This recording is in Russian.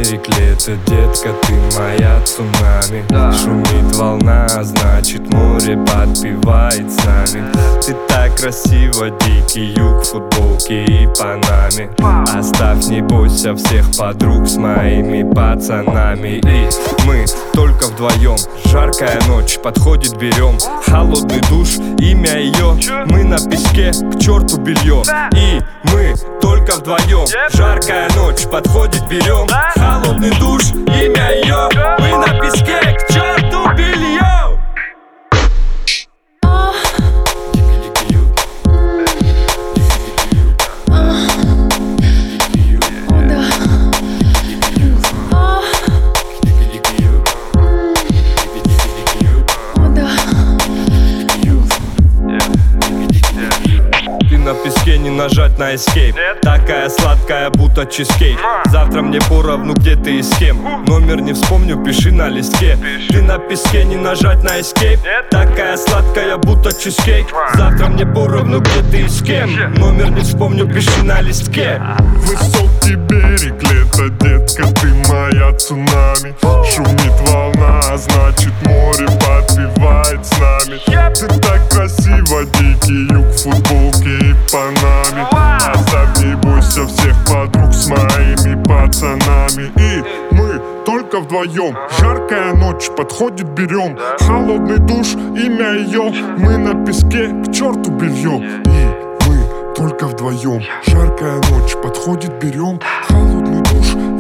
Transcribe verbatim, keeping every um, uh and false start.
берег лето, детка, ты моя цунами. Шумит волна, значит море подпевает с нами. Ты так красиво, дикий юг в футболке и панаме. Оставь, не бойся всех подруг с моими пацанами. И мы только вдвоем, жаркая ночь, подходит, берем холодный душ, имя ее, мы на песке, к черту белье. И мы только вдвоем, жаркая ночь, подходит, берем холодный душ, имя ее, мы на песке, к черту белье. На песке не нажать на escape. Такая сладкая, будто чизкейк. Завтра мне поровну, где ты и с кем. Номер не вспомню, пиши на листке. Ты на песке не нажать на escape. Такая сладкая, будто чизкейк. Завтра мне поровну, где ты и с кем. Номер не вспомню, пиши на листке. Высокий берег, лето, детка, ты моя цунами. Шумит волна, значит море подпевает с нами. Ты так красиво, дикий юг в футболке и панаме. Оставь, не бойся всех подруг с моими пацанами. И мы только вдвоем, жаркая ночь, подходит, берем холодный душ, имя ее, мы на песке, к черту белье. И мы только вдвоем, жаркая ночь, подходит, берем холодный душ,